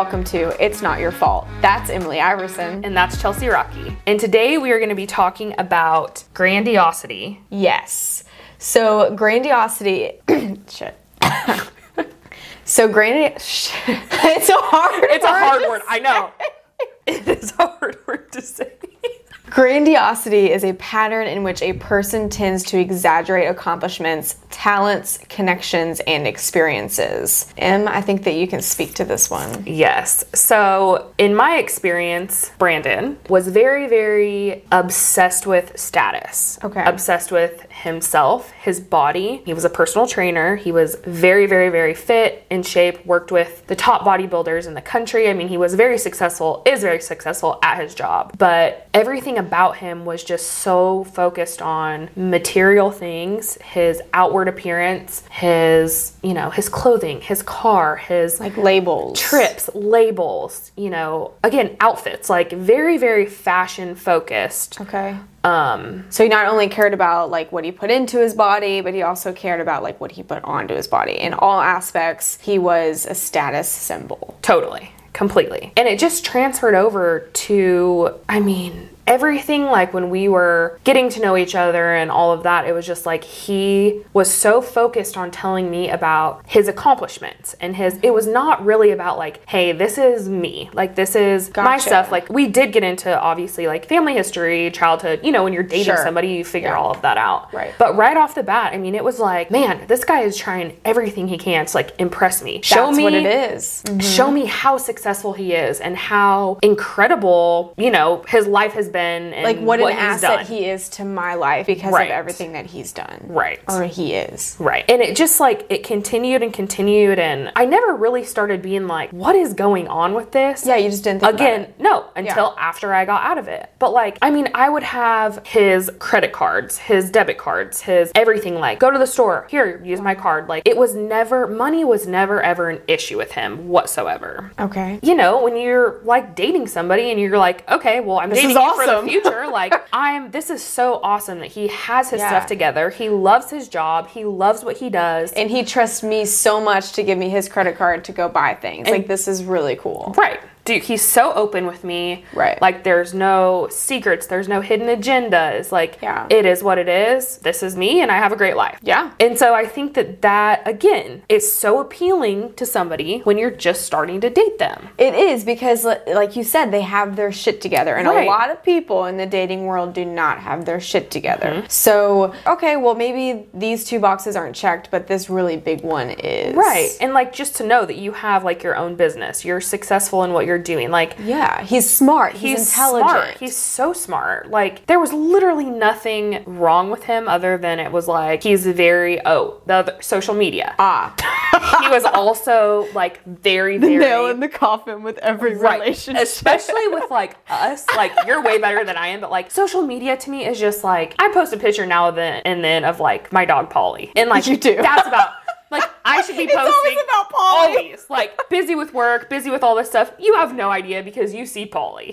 welcome to It's Not Your Fault. That's Emily Iverson. And that's Chelsea Rocky. And today we are going to be talking about grandiosity. Yes. So grandiosity, shit. It's a hard word. I know. It is a hard word to say. Grandiosity is a pattern in which a person tends to exaggerate accomplishments, talents, connections, and experiences. Em, I think that you can speak to this one. Yes. So, in my experience, Brandon was very, very obsessed with status. Okay. Obsessed with himself, his body. He was a personal trainer. He was very, very, very fit, in shape, worked with the top bodybuilders in the country. I mean, he was very successful, is very successful at his job. But everything about him was just so focused on material things, his outward appearance, his clothing, his car, his like labels, trips, labels, again, outfits, like very, very fashion focused. Okay. So he not only cared about like what he put into his body, but he also cared about like what he put onto his body. In all aspects, he was a status symbol. Totally. Completely. And it just transferred over to, everything, like when we were getting to know each other and all of that, it was just like he was so focused on telling me about his accomplishments and it was not really about like, hey, this is me, like this is my stuff. Like we did get into obviously like family history, childhood, when you're dating somebody, you figure all of that out. Right. But right off the bat, it was like, man, this guy is trying everything he can to like impress me. That's what it is. Mm-hmm. Show me how successful he is and how incredible, his life has been. And like what an asset he is to my life because of everything that he's done. Right. Or he is. Right. And it just like, it continued and continued. And I never really started being like, what is going on with this? Yeah, you just didn't think about it. No, until after I got out of it. But like, I would have his credit cards, his debit cards, his everything, like go to the store, here, use my card. Like money was never ever an issue with him whatsoever. Okay. When you're like dating somebody and you're like, okay, well, I'm dating you for the future. Like this is so awesome that he has his stuff together. He loves his job. He loves what he does. And he trusts me so much to give me his credit card to go buy things. And, like this is really cool. Right. Dude, he's so open with me. Right. Like, there's no secrets. There's no hidden agendas. Like, it is what it is. This is me, and I have a great life. Yeah. And so I think that, again, is so appealing to somebody when you're just starting to date them. It is, because, like you said, they have their shit together. And a lot of people in the dating world do not have their shit together. Mm-hmm. So, okay, well, maybe these two boxes aren't checked, but this really big one is. Right. And, like, just to know that you have, like, your own business. You're successful in what you're doing. Like, yeah, he's smart. He's intelligent. Smart. He's so smart. Like, there was literally nothing wrong with him other than it was like he's very the other, social media. He was also like very nail in the coffin with every relationship, especially with like us. Like, you're way better than I am, but like social media to me is just like I post a picture now and then of like my dog Polly, and like you do. That's about. Like, I should be posting. It's always about Polly. Always. Like, busy with work, busy with all this stuff. You have no idea because you see Polly,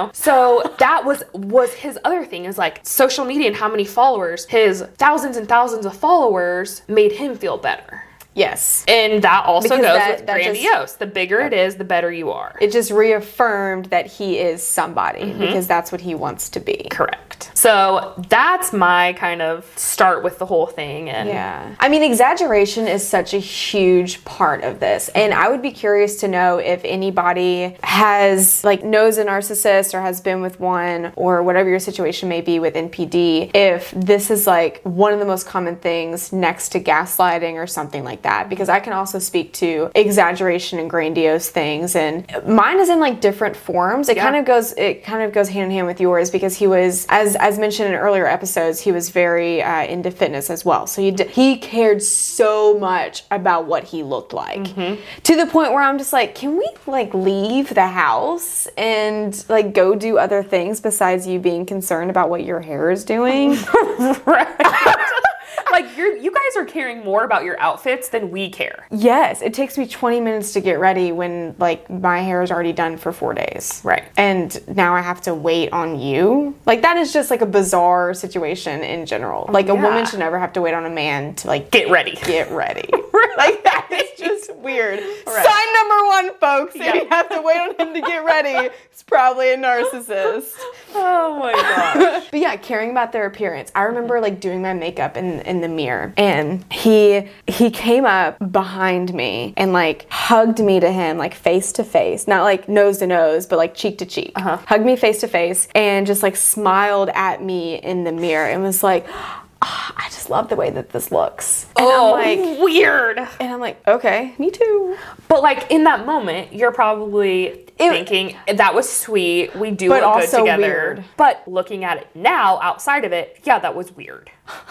So that was his other thing, is like social media and how many followers, his thousands and thousands of followers made him feel better. Yes. And that also goes with grandiose. The bigger it is, the better you are. It just reaffirmed that he is somebody because that's what he wants to be. Correct. So that's my kind of start with the whole thing. And exaggeration is such a huge part of this. And I would be curious to know if anybody knows a narcissist or has been with one, or whatever your situation may be with NPD, if this is like one of the most common things next to gaslighting or something like that, because I can also speak to exaggeration and grandiose things, and mine is in like different forms. It kind of goes hand in hand with yours, because he was, as mentioned in earlier episodes, he was very into fitness as well. So he cared so much about what he looked like, to the point where I'm just like, can we like leave the house and like go do other things besides you being concerned about what your hair is doing? Right. Like, you guys are caring more about your outfits than we care. Yes, it takes me 20 minutes to get ready when, like, my hair is already done for 4 days. Right. And now I have to wait on you. Like, that is just, like, a bizarre situation in general. Like, a woman should never have to wait on a man to, like... Get ready. Get ready. Like, that is just weird. Right. Sign number 1, folks. If you have to wait on him to get ready, it's probably a narcissist. Oh my gosh. But yeah, caring about their appearance. I remember like doing my makeup in the mirror, and he came up behind me and like hugged me to him, like face to face, not like nose to nose, but like cheek to cheek. Hugged me face to face and just like smiled at me in the mirror and was like, I just love the way that this looks. And I'm like, weird. And I'm like, okay, me too. But like in that moment, you're probably thinking that was sweet. We do look good together. Weird. But looking at it now, outside of it, yeah, that was weird.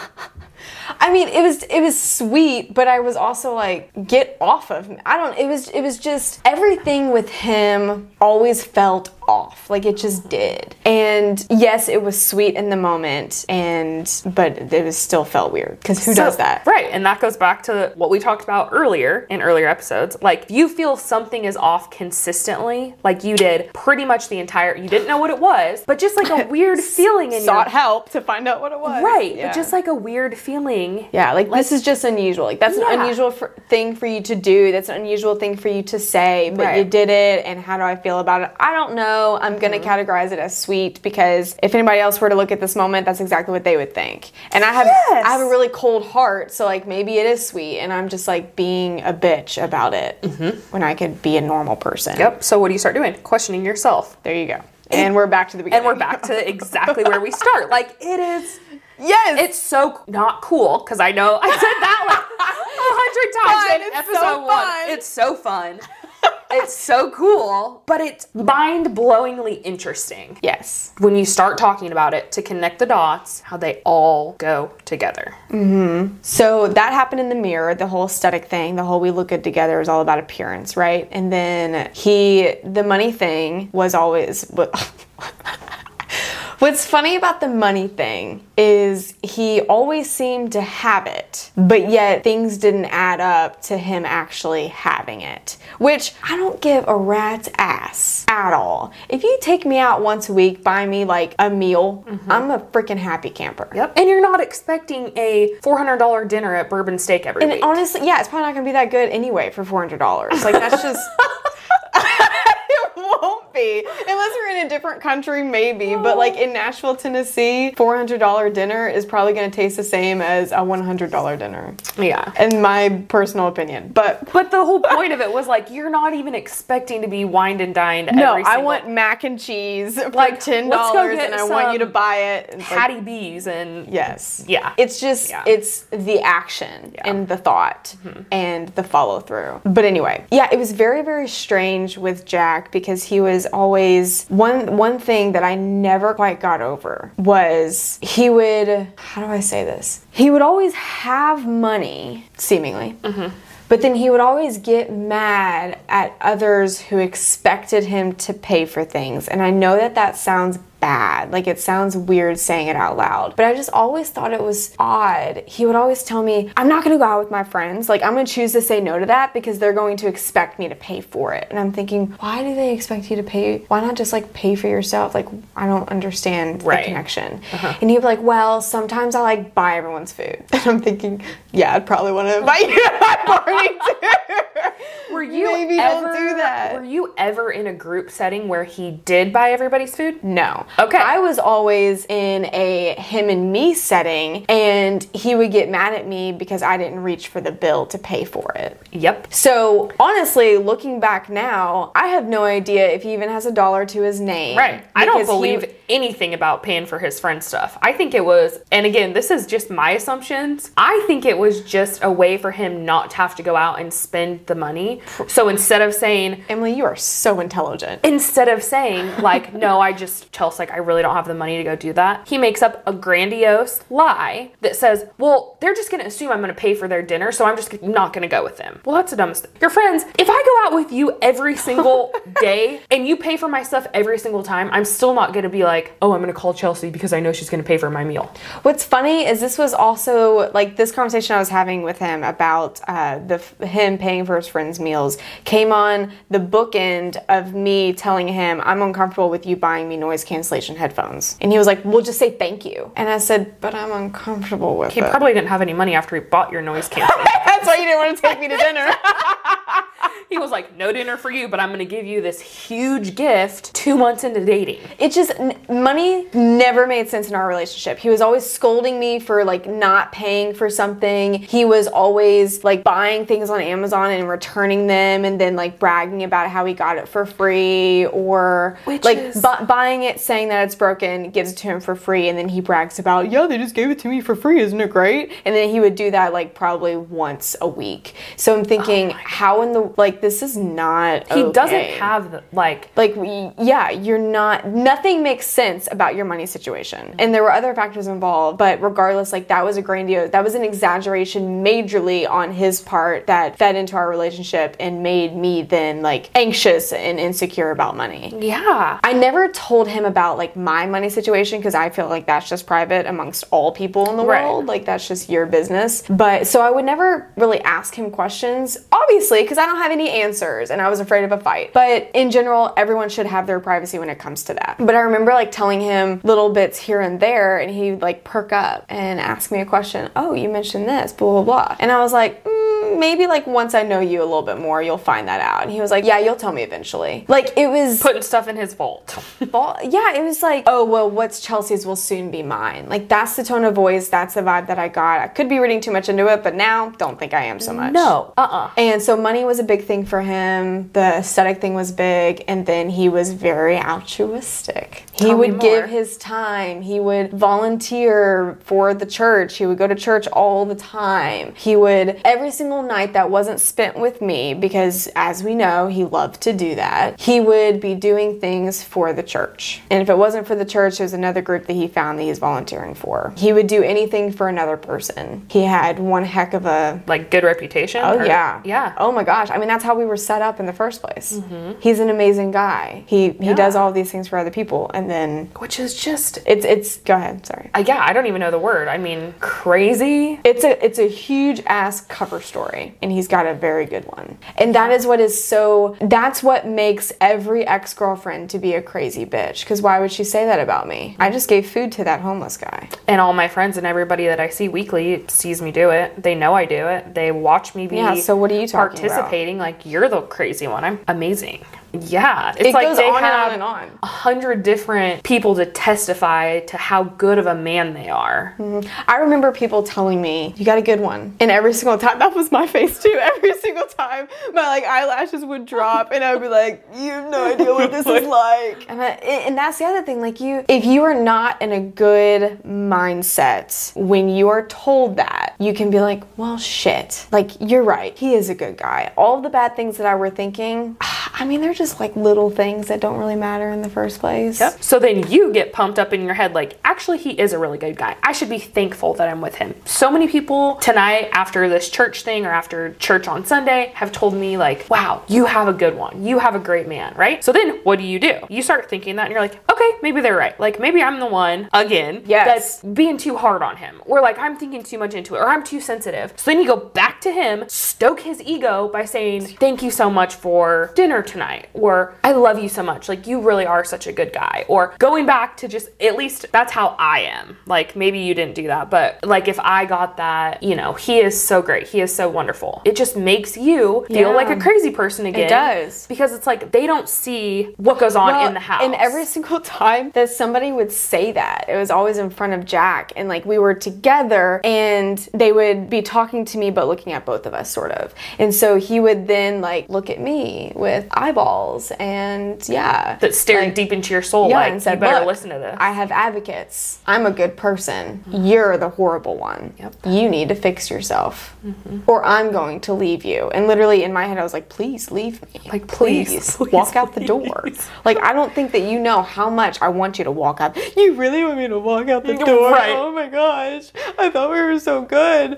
I mean, it was sweet, but I was also like, get off of me. It was just everything with him always felt off. Like it just did. And yes, it was sweet in the moment, but it was still felt weird because who does that? Right. And that goes back to what we talked about earlier in earlier episodes. Like if you feel something is off consistently, like you did pretty much you didn't know what it was, but just like a weird feeling in sought help to find out what it was. Right. Yeah. But just like a weird feeling. Yeah. Like this is just unusual. Like that's an unusual thing for you to do. That's an unusual thing for you to say, but you did it. And how do I feel about it? I don't know. I'm going to categorize it as sweet because if anybody else were to look at this moment, that's exactly what they would think. And I have a really cold heart. So like maybe it is sweet and I'm just like being a bitch about it when I could be a normal person. Yep. So what do you start doing? Questioning yourself. There you go. And we're back to the beginning. And we're back to exactly where we start. Like it is. Yes. It's so not cool because I know I said that like 100 times in episode 1. It's so fun. It's so cool, but it's mind-blowingly interesting. Yes. When you start talking about it, to connect the dots, how they all go together. So that happened in the mirror, the whole aesthetic thing, the whole we look good together is all about appearance, right? And then the money thing was always... What's funny about the money thing is he always seemed to have it, but yet things didn't add up to him actually having it, which I don't give a rat's ass at all. If you take me out once a week, buy me like a meal, I'm a freaking happy camper. Yep. And you're not expecting a $400 dinner at Bourbon Steak every week. And honestly, yeah, it's probably not going to be that good anyway for $400. Like that's just... won't be unless we're in a different country, maybe, but like in Nashville, Tennessee, $400 dinner is probably going to taste the same as a $100 dinner. Yeah, in my personal opinion. But the whole point of it was like you're not even expecting to be wined and dined. I want mac and cheese for like $10 and I want you to buy it. Patty B's and it's just it's the action and the thought and the follow through. But anyway, it was very, very strange with Jack because he was always one thing that I never quite got over was he would, how do I say this? He would always have money, seemingly. But then he would always get mad at others who expected him to pay for things. And I know that sounds bad. Like it sounds weird saying it out loud. But I just always thought it was odd. He would always tell me, I'm not going to go out with my friends. Like I'm going to choose to say no to that because they're going to expect me to pay for it. And I'm thinking, why do they expect you to pay? Why not just like pay for yourself? Like I don't understand the connection. And he'd be like, well, sometimes I like buy everyone's food. And I'm thinking, yeah, I'd probably want to invite you to my party too. Were you Maybe don't do that. Were you ever in a group setting where he did buy everybody's food? No. Okay. I was always in a him and me setting, and he would get mad at me because I didn't reach for the bill to pay for it. Yep. So honestly, looking back now, I have no idea if he even has $1 to his name. Right. I don't believe anything about paying for his friend stuff. I think it was, and again, this is just my assumptions. I think it was just a way for him not to have to go out and spend the money. So instead of saying, Emily, you are so intelligent. Instead of saying like, no, Chelsea, like I really don't have the money to go do that. He makes up a grandiose lie that says, well, they're just going to assume I'm going to pay for their dinner, so I'm just not going to go with them. Well, that's the dumbest thing. Your friends, if I go out with you every single day and you pay for my stuff every single time, I'm still not going to be like, oh, I'm going to call Chelsea because I know she's going to pay for my meal. What's funny is this was also like this conversation I was having with him about him paying for his friends' meals came on the bookend of me telling him I'm uncomfortable with you buying me noise cancellation headphones. And he was like, well, just say thank you. And I said, but I'm uncomfortable with it. He probably didn't have any money after he bought your noise cancellation. That's why you didn't want to take me to dinner. He was like, no dinner for you, but I'm going to give you this huge gift 2 months into dating. It just, money never made sense in our relationship. He was always scolding me for like not paying for something. He was always like buying things on Amazon and returning them and then like bragging about how he got it for free, or buying it, saying that it's broken, gives it to him for free, and then he brags about, yeah, they just gave it to me for free, isn't it great? And then he would do that like probably once a week. So I'm thinking, how in the, like, this is not okay. He doesn't have the, you're not, nothing makes sense about your money situation. And there were other factors involved, but regardless, like, that was an exaggeration majorly on his part that fed into our relationship and made me then like anxious and insecure about money. Yeah. I never told him about like my money situation because I feel like that's just private amongst all people in the world. Like, that's just your business. But so I would never really ask him questions, obviously, because I don't have any answers and I was afraid of a fight. But in general, everyone should have their privacy when it comes to that. But I remember like telling him little bits here and there, and he'd like perk up and ask me a question. Oh, you mentioned this, blah, blah, blah. And I was like, maybe like once I know you a little bit more, you'll find that out. And he was like, yeah, you'll tell me eventually. Like, it was putting stuff in his vault. Yeah, it was like, oh, well, what's Chelsea's will soon be mine. Like, that's the tone of voice. That's the vibe that I got. I could be reading too much into it, but now don't think I am so much. No. And so money was a big thing for him. The aesthetic thing was big. And then he was very altruistic. He would give his time. He would volunteer for the church. He would go to church all the time. He would, every single night that wasn't spent with me, because as we know, he loved to do that, he would be doing things for the church. And if it wasn't for the church, there's another group that he found that he's volunteering for. He would do anything for another person. He had one heck of a... like, good reputation? Oh, yeah. Yeah. Oh my gosh. I mean, that's how we were set up in the first place. Mm-hmm. He's an amazing guy. He does all these things for other people, and then... which is just... It's go ahead, sorry. I don't even know the word. I mean, crazy. It's a huge ass cover story, and he's got a very good one. And that is what is so... that's what makes every ex-girlfriend to be a crazy bitch. Because why would she say that about me? I just gave food to that homeless guy. And all my friends and everybody that I see weekly sees me do it. They know I do it. They watch me be... yeah, so what are you talking participating about? Like, you're the crazy one. I'm amazing. Yeah, it's it like goes they on have and on. 100 different people to testify to how good of a man they are. Mm-hmm. I remember people telling me, you got a good one. And every single time, that was my face too. Every single time, my like eyelashes would drop, and I would be like, you have no idea what this is like. And that's the other thing. Like, if you are not in a good mindset when you are told that, you can be like, well, shit. Like, you're right. He is a good guy. All of the bad things that I were thinking, I mean, they're just like little things that don't really matter in the first place. Yep. So then you get pumped up in your head like, actually, he is a really good guy. I should be thankful that I'm with him. So many people tonight after this church thing or after church on Sunday have told me like, wow, you have a good one. You have a great man, right? So then what do? You start thinking that and you're like, okay, maybe they're right. Like, maybe I'm the one, again, that's being too hard on him. Or like, I'm thinking too much into it, or I'm too sensitive. So then you go back to him, stoke his ego by saying, thank you so much for dinner tonight, or I love you so much, like, you really are such a good guy. Or going back to just, at least that's how I am. Like, maybe you didn't do that, but like, if I got that, you know, he is so great, he is so wonderful, it just makes you feel like a crazy person again. It does. Because it's like, they don't see what goes on in the house. And every single time that somebody would say that, it was always in front of Jack, and like, we were together and they would be talking to me but looking at both of us, sort of. And so he would then like look at me with eyeballs and that stared like, deep into your soul, like, and said, you better listen to this. I have advocates. I'm a good person. You're the horrible one. Yep. You need to fix yourself, or I'm going to leave you. And literally in my head I was like, please leave me. Like, please walk out the door. Like, I don't think that you know how much I want you to walk out. You really want me to walk out the door? Right. Oh my gosh, I thought we were so good.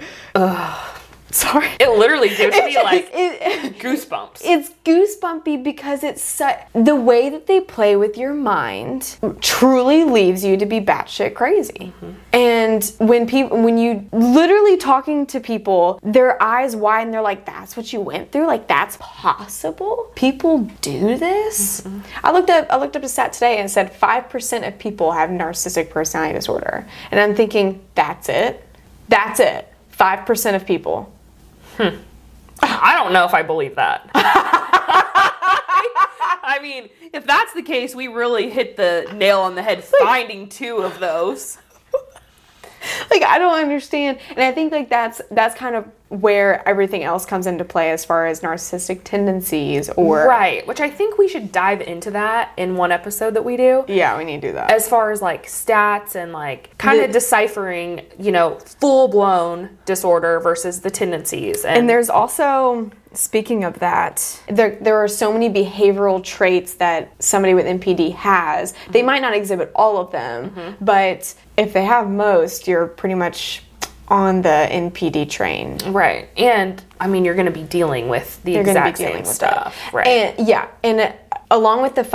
Sorry. It literally gives me like goosebumps. It's goosebumpy because it's the way that they play with your mind truly leaves you to be batshit crazy. And when you literally talking to people, their eyes widen, they're like, that's what you went through? Like, that's possible? People do this? I looked up a stat today and it said 5% of people have narcissistic personality disorder. And I'm thinking, that's it? That's it. 5% of people. I don't know if I believe that. I mean, if that's the case, we really hit the nail on the head finding 2 of those. Like, I don't understand. And I think, like, that's kind of where everything else comes into play as far as narcissistic tendencies or... Right, which I think we should dive into that in one episode that we do. Yeah, we need to do that. As far as, like, stats and, like, kind of deciphering, you know, full-blown disorder versus the tendencies. And there's also... Speaking of that, there are so many behavioral traits that somebody with NPD has. They might not exhibit all of them, but if they have most, you're pretty much on the NPD train. Right. And, I mean, you're going to be dealing with the exact same stuff. Right. And, yeah. And along with the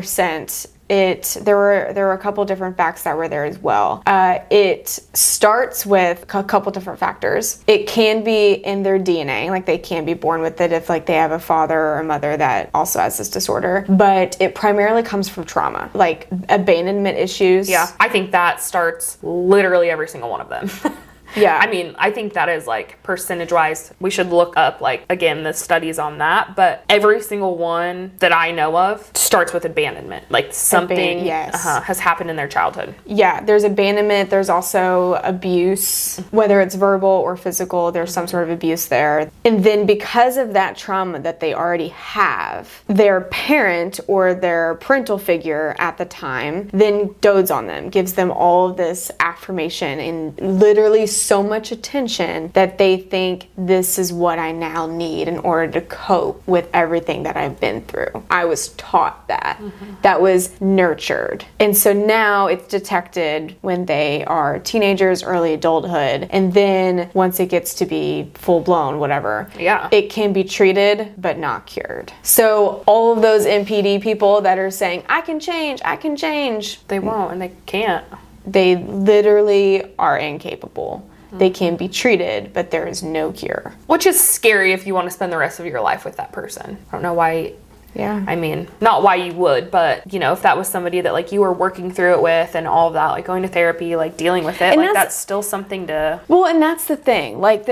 5%, there were a couple different facts that were there as well. It starts with a couple different factors. It can be in their DNA, like they can be born with it if like they have a father or a mother that also has this disorder. But it primarily comes from trauma, like abandonment issues. Yeah, I think that starts literally every single one of them. Yeah. I mean, I think that is like percentage-wise. We should look up, like, again, the studies on that. But every single one that I know of starts with abandonment. Like something has happened in their childhood. Yeah, there's abandonment. There's also abuse, whether it's verbal or physical. There's some sort of abuse there. And then because of that trauma that they already have, their parent or their parental figure at the time then dotes on them, gives them all of this affirmation and literally so much attention that they think this is what I now need in order to cope with everything that I've been through. I was taught that. That was nurtured. And so now it's detected when they are teenagers, early adulthood, and then once it gets to be full blown, whatever, it can be treated but not cured. So all of those NPD people that are saying, I can change, They won't, and they can't. They literally are incapable. They can be treated, but there is no cure. Which is scary if you want to spend the rest of your life with that person. I don't know why. Yeah. I mean, not why you would, but, you know, if that was somebody that, like, you were working through it with and all of that, like, going to therapy, like, dealing with it, like, that's still something to... Well, and that's the thing. Like,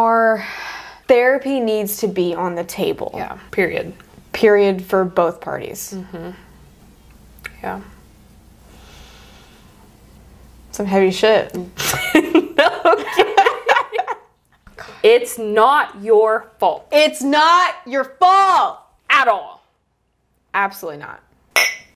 therapy needs to be on the table. Yeah, period. Period for both parties. Yeah. Some heavy shit. Okay. It's not your fault. It's not your fault. At all. Absolutely not.